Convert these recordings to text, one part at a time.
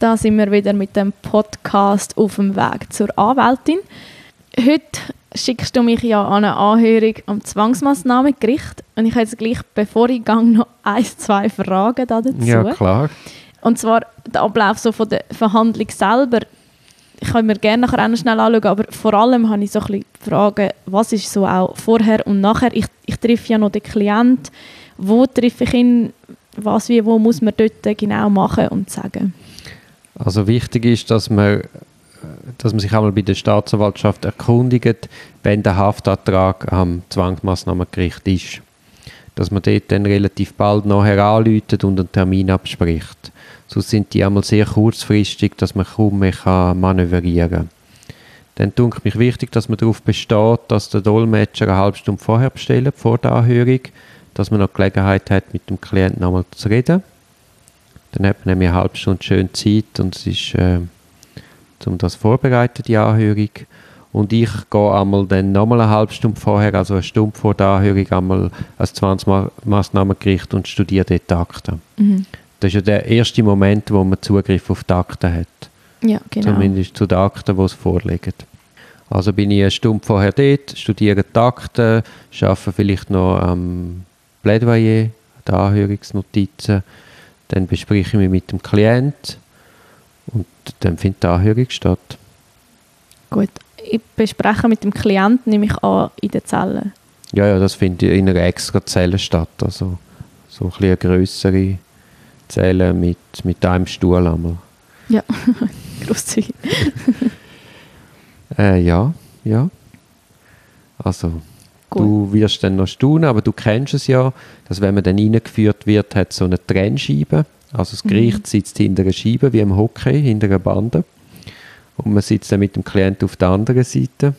Da sind wir wieder mit dem Podcast auf dem Weg zur Anwältin. Heute schickst du mich ja an eine Anhörung am Zwangsmassnahmengericht. Und ich habe jetzt gleich, bevor ich gehe, noch 1-2 Fragen dazu. Ja, klar. Und zwar der Ablauf so von der Verhandlung selber. Ich kann mir gerne nachher auch noch schnell anschauen, aber vor allem habe ich so ein bisschen Fragen, was ist so auch vorher und nachher. Ich treffe ja noch den Klienten. Wo treffe ich ihn? Was, wie, wo muss man dort genau machen und sagen? Also wichtig ist, dass man sich einmal bei der Staatsanwaltschaft erkundigt, wenn der Haftantrag am Zwangsmassnahmengericht ist. Dass man dort dann relativ bald nachher anruft und einen Termin abspricht. Sonst sind die einmal sehr kurzfristig, dass man kaum mehr manövrieren kann. Dann denke ich mich wichtig, dass man darauf besteht, dass der Dolmetscher eine halbe Stunde vorher bestellt, vor der Anhörung, dass man noch Gelegenheit hat, mit dem Klienten einmal zu reden. Dann hat man nämlich eine halbe Stunde schön Zeit und es ist, um das vorbereiten, die Anhörung. Und ich gehe einmal dann nochmal eine halbe Stunde vorher, also eine Stunde vor der Anhörung, einmal als Zwangsmassnahmengericht und studiere dort die Akten. Mhm. Das ist ja der erste Moment, wo man Zugriff auf die Akten hat. Ja, genau. Zumindest zu den Akten, die es vorliegen. Also bin ich eine Stunde vorher dort, studiere die Akten, arbeite vielleicht noch am Plädoyer, die Anhörungsnotizen, dann bespreche ich mich mit dem Klienten und dann findet die Anhörung statt. Gut, ich bespreche mit dem Klienten, nehme ich an, in den Zellen? Ja, das findet in einer extra Zelle statt, also so ein bisschen eine grössere Zelle mit einem Stuhl einmal. Ja, grosszügig. Ja. Also, gut. Du wirst dann noch staunen, aber du kennst es ja, dass wenn man dann reingeführt wird, hat es so eine Trennscheibe. Also das Gericht sitzt hinter einer Scheibe, wie im Hockey, hinter einer Bande. Und man sitzt dann mit dem Klienten auf der anderen Seite.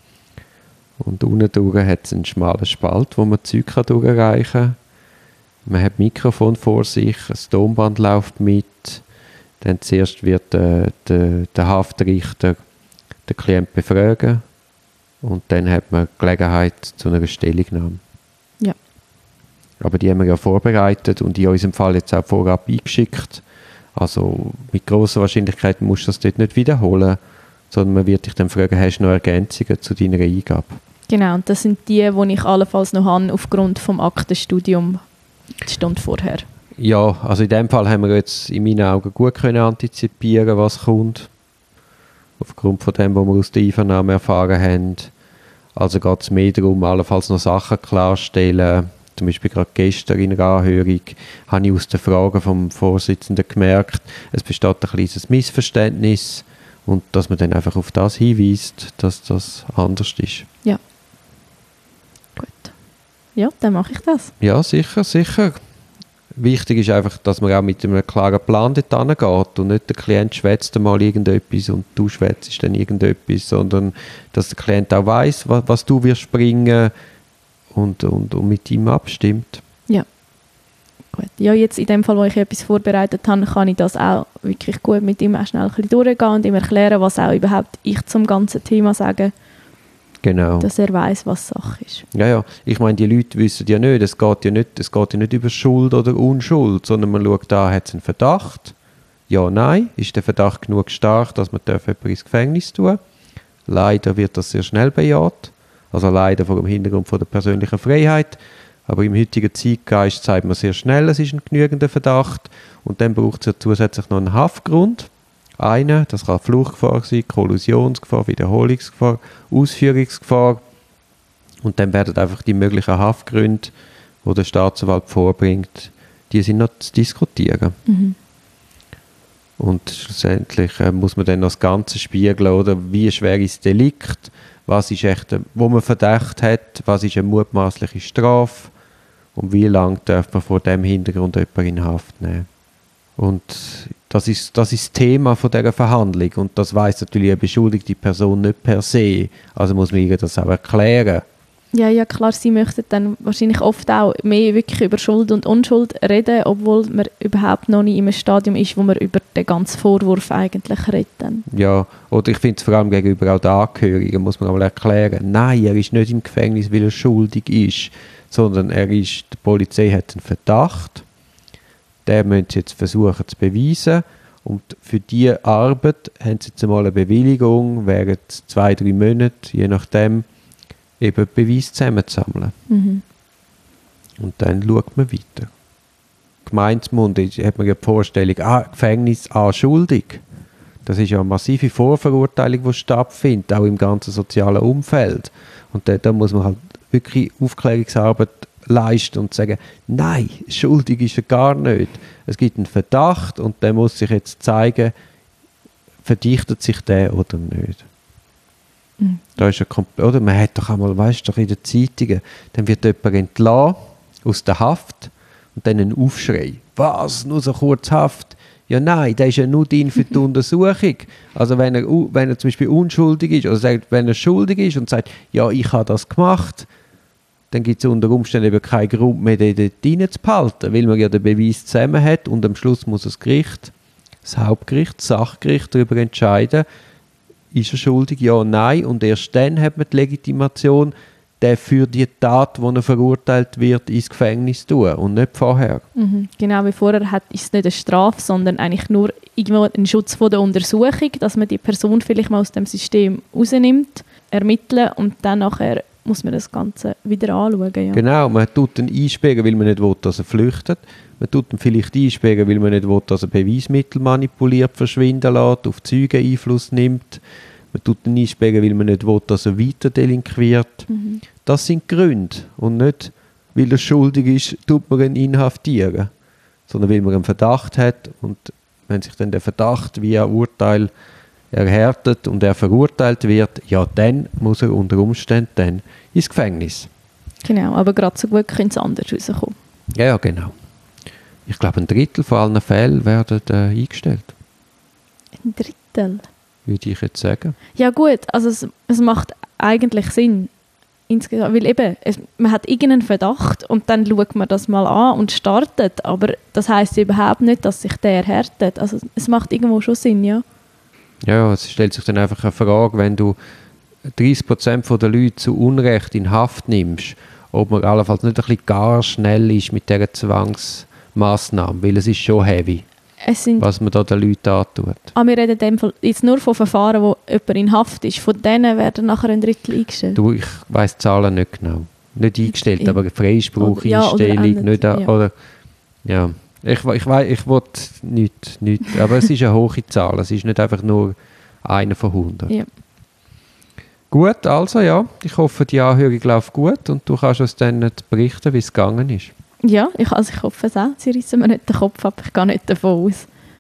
Und unten durch hat es einen schmalen Spalt, wo man Zeug durchreichen kann. Man hat ein Mikrofon vor sich, ein Tonband läuft mit. Dann zuerst wird der Haftrichter den Klienten befragen. Und dann hat man Gelegenheit zu einer Stellungnahme. Ja. Aber die haben wir ja vorbereitet und in unserem Fall jetzt auch vorab eingeschickt. Also mit grosser Wahrscheinlichkeit musst du das dort nicht wiederholen, sondern man wird dich dann fragen, hast du noch Ergänzungen zu deiner Eingabe? Genau, und das sind die ich allenfalls noch habe, aufgrund des Aktenstudiums die Stunde vorher. Ja, also in dem Fall haben wir jetzt in meinen Augen gut können antizipieren, was kommt. Aufgrund von dem, was wir aus der Einvernahme erfahren haben. Also geht es mehr darum, allenfalls noch Sachen klarstellen. Zum Beispiel gerade gestern in einer Anhörung habe ich aus den Fragen vom Vorsitzenden gemerkt, es besteht ein kleines Missverständnis und dass man dann einfach auf das hinweist, dass das anders ist. Ja. Gut. Ja, dann mache ich das. Ja, sicher. Wichtig ist einfach, dass man auch mit einem klaren Plan dort hingeht und nicht der Klient schwätzt mal irgendetwas und du schwätzt dann irgendetwas, sondern dass der Klient auch weiss, was du wirst bringen und mit ihm abstimmt. Ja. Gut. Ja, jetzt in dem Fall, wo ich etwas vorbereitet habe, kann ich das auch wirklich gut mit ihm auch schnell ein bisschen durchgehen und ihm erklären, was auch überhaupt ich zum ganzen Thema sage. Genau. Dass er weiss, was Sache ist. Ja. Ich meine, die Leute wissen ja nicht, es geht ja nicht über Schuld oder Unschuld, sondern man schaut da, hat es einen Verdacht? Ja, nein. Ist der Verdacht genug stark, dass man jemanden ins Gefängnis tun darf? Leider wird das sehr schnell bejaht. Also leider vor dem Hintergrund von der persönlichen Freiheit. Aber im heutigen Zeitgeist sagt man sehr schnell, es ist ein genügender Verdacht. Und dann braucht es ja zusätzlich noch einen Haftgrund. Das kann Fluchtgefahr sein, Kollusionsgefahr, Wiederholungsgefahr, Ausführungsgefahr. Und dann werden einfach die möglichen Haftgründe, die der Staatsanwalt vorbringt, die sind noch zu diskutieren. Mhm. Und schlussendlich muss man dann noch das Ganze spiegeln, oder wie schwer ist das Delikt, was ist echt, wo man Verdacht hat, was ist eine mutmaßliche Strafe und wie lange darf man vor dem Hintergrund jemanden in Haft nehmen. Und das ist das Thema von dieser Verhandlung und das weiss natürlich eine beschuldigte Person nicht per se. Also muss man ihr das auch erklären. Ja, klar, sie möchten dann wahrscheinlich oft auch mehr wirklich über Schuld und Unschuld reden, obwohl man überhaupt noch nicht in einem Stadium ist, wo man über den ganzen Vorwurf eigentlich redet. Ja, oder ich finde es vor allem gegenüber auch den Angehörigen, muss man auch erklären, nein, er ist nicht im Gefängnis, weil er schuldig ist, sondern die Polizei hat einen Verdacht, den müssen sie jetzt versuchen zu beweisen Und für diese Arbeit haben sie jetzt einmal eine Bewilligung, während 2-3 Monate, je nachdem, eben Beweis zusammenzusammeln. Mhm. Und dann schaut man weiter. Gemeinsmund hat man ja die Vorstellung, Gefängnis, schuldig. Das ist ja eine massive Vorverurteilung, die stattfindet, auch im ganzen sozialen Umfeld. Und da muss man halt wirklich Aufklärungsarbeit leisten und sagen, nein, schuldig ist er gar nicht. Es gibt einen Verdacht und der muss sich jetzt zeigen, verdichtet sich der oder nicht. Mhm. Da ist oder man hat doch einmal, weißt du, in den Zeitungen, dann wird jemand entlassen aus der Haft und dann ein Aufschrei. Was? Nur so kurz Haft? Ja nein, der ist ja nur drin für die Untersuchung. Also wenn er zum Beispiel unschuldig ist, oder sagt, wenn er schuldig ist und sagt, ja, ich habe das gemacht, dann gibt es unter Umständen eben keinen Grund mehr, den dort rein zu behalten, weil man ja den Beweis zusammen hat und am Schluss muss das Gericht, das Hauptgericht, das Sachgericht darüber entscheiden, ist er schuldig, ja oder nein, und erst dann hat man die Legitimation, der für die Tat, wo er verurteilt wird, ins Gefängnis tun und nicht vorher. Mhm. Genau wie vorher ist es nicht eine Strafe, sondern eigentlich nur irgendwo ein Schutz von der Untersuchung, dass man die Person vielleicht mal aus dem System rausnimmt, ermitteln und dann nachher muss man das Ganze wieder anschauen. Ja. Genau, man tut ihn einsperren, weil man nicht will, dass er flüchtet. Man tut ihn vielleicht einsperren, weil man nicht will, dass er Beweismittel manipuliert, verschwinden lässt, auf Zeugen Einfluss nimmt. Man tut ihn einsperren, weil man nicht will, dass er weiter delinquiert. Mhm. Das sind Gründe. Und nicht, weil er schuldig ist, tut man ihn inhaftieren. Sondern weil man einen Verdacht hat. Und wenn sich dann der Verdacht via Urteil erhärtet und er verurteilt wird, ja, dann muss er unter Umständen dann ins Gefängnis. Genau, aber gerade so gut könnte es anders rauskommen. Ja, genau. Ich glaube, 1/3 von allen Fällen werden eingestellt. 1/3? Würde ich jetzt sagen. Ja gut, also es macht eigentlich Sinn. Insgesamt, weil eben, man hat irgendeinen Verdacht und dann schaut man das mal an und startet, aber das heisst überhaupt nicht, dass sich der erhärtet. Also es macht irgendwo schon Sinn, ja. Ja, es stellt sich dann einfach eine Frage, wenn du 30% der Leute zu Unrecht in Haft nimmst, ob man allenfalls nicht ein bisschen gar schnell ist mit dieser Zwangsmaßnahme, weil es ist schon heavy, was man da den Leuten antut. Aber wir reden in dem Fall jetzt nur von Verfahren, wo jemand in Haft ist. Von denen werden nachher 1/3 eingestellt. Du, ich weiss die Zahlen nicht genau. Nicht eingestellt, aber Freispruch, ja, Einstellung, nicht ja. Oder, ja. Ich weiss, ich will nicht, aber es ist eine hohe Zahl, es ist nicht einfach nur einer von 100. Ja. Gut, also ja, ich hoffe, die Anhörung läuft gut und du kannst uns dann berichten, wie es gegangen ist. Ja, ich hoffe es auch. Sie reissen mir nicht den Kopf ab, ich gehe nicht davon aus.